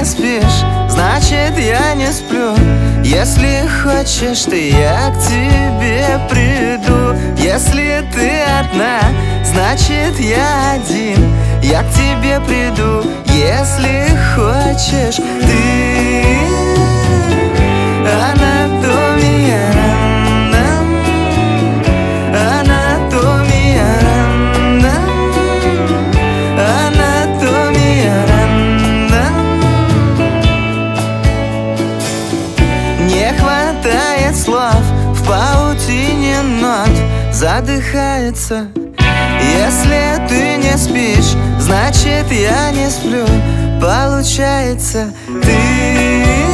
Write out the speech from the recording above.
не спишь, значит я не сплю. Если хочешь ты, я к тебе приду. Если ты одна, значит я один, я к тебе приду. Если хочешь ты. Анатомия, анатомия, анатомия. Не хватает слов в паутине нот, задыхается. Если ты не спишь, значит я не сплю. Получается, ты